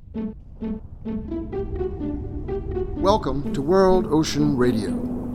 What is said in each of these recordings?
Welcome to World Ocean Radio.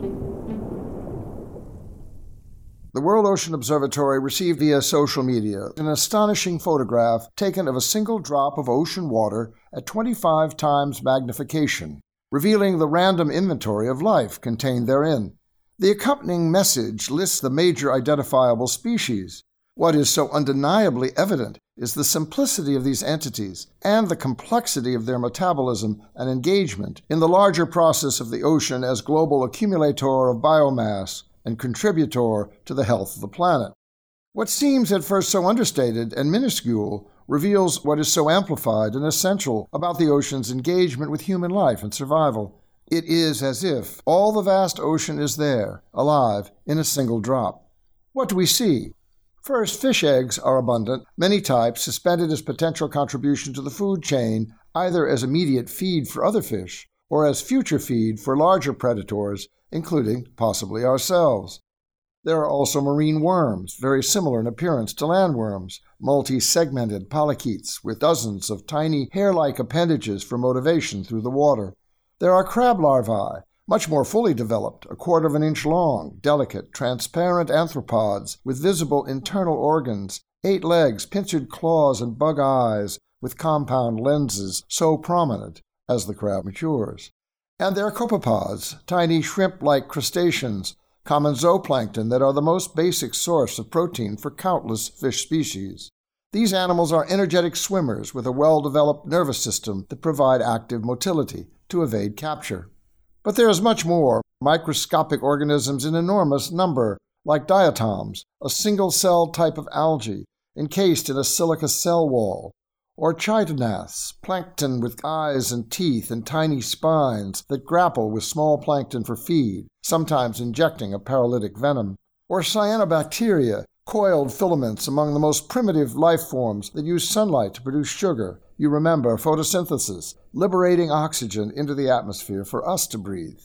The World Ocean Observatory received via social media an astonishing photograph taken of a single drop of ocean water at 25 times magnification, revealing the random inventory of life contained therein. The accompanying message lists the major identifiable species. What is so undeniably evident is the simplicity of these entities and the complexity of their metabolism and engagement in the larger process of the ocean as global accumulator of biomass and contributor to the health of the planet. What seems at first so understated and minuscule reveals what is so amplified and essential about the ocean's engagement with human life and survival. It is as if all the vast ocean is there, alive, in a single drop. What do we see? First, fish eggs are abundant, many types suspended as potential contribution to the food chain, either as immediate feed for other fish or as future feed for larger predators, including possibly ourselves. There are also marine worms, very similar in appearance to landworms, multi-segmented polychaetes with dozens of tiny hair-like appendages for motivation through the water. There are crab larvae, much more fully developed, 1/4 of an inch long, delicate, transparent arthropods with visible internal organs, 8 legs, pincered claws, and bug eyes with compound lenses so prominent as the crab matures. And there are copepods, tiny shrimp-like crustaceans, common zooplankton that are the most basic source of protein for countless fish species. These animals are energetic swimmers with a well-developed nervous system that provide active motility to evade capture. But there is much more, microscopic organisms in enormous number, like diatoms, a single-cell type of algae encased in a silica cell wall, or chitonaths, plankton with eyes and teeth and tiny spines that grapple with small plankton for feed, sometimes injecting a paralytic venom, or cyanobacteria, coiled filaments among the most primitive life forms that use sunlight to produce sugar. You remember photosynthesis, liberating oxygen into the atmosphere for us to breathe.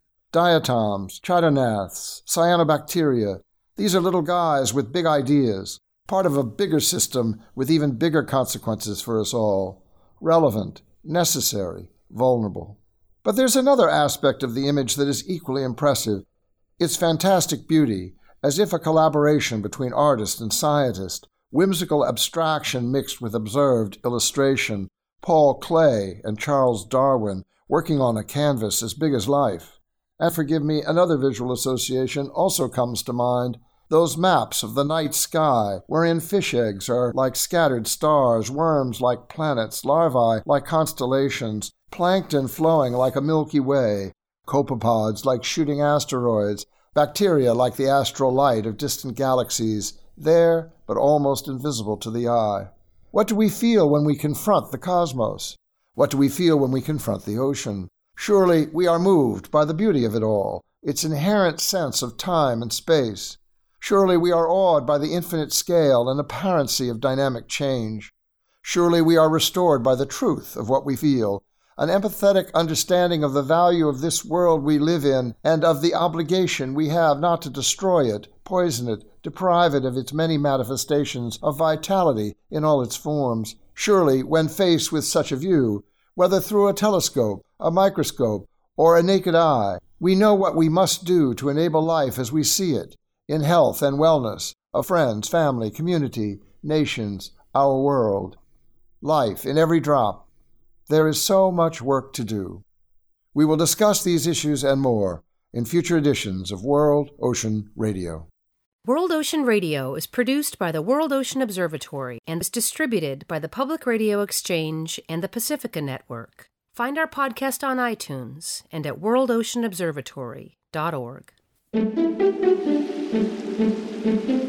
Diatoms, chitonaths, cyanobacteria, these are little guys with big ideas, part of a bigger system with even bigger consequences for us all. Relevant, necessary, vulnerable. But there's another aspect of the image that is equally impressive. Its fantastic beauty, as if a collaboration between artist and scientist, whimsical abstraction mixed with observed illustration, Paul Klee and Charles Darwin working on a canvas as big as life. And forgive me, another visual association also comes to mind, those maps of the night sky, wherein fish eggs are like scattered stars, worms like planets, larvae like constellations, plankton flowing like a Milky Way, copepods like shooting asteroids, bacteria like the astral light of distant galaxies, there but almost invisible to the eye. What do we feel when we confront the cosmos? What do we feel when we confront the ocean? Surely we are moved by the beauty of it all, its inherent sense of time and space. Surely we are awed by the infinite scale and apparency of dynamic change. Surely we are restored by the truth of what we feel, an empathetic understanding of the value of this world we live in and of the obligation we have not to destroy it, poison it, deprive it of its many manifestations of vitality in all its forms. Surely, when faced with such a view, whether through a telescope, a microscope, or a naked eye, we know what we must do to enable life as we see it, in health and wellness, of friends, family, community, nations, our world. Life in every drop. There is so much work to do. We will discuss these issues and more in future editions of World Ocean Radio. World Ocean Radio is produced by the World Ocean Observatory and is distributed by the Public Radio Exchange and the Pacifica Network. Find our podcast on iTunes and at worldoceanobservatory.org.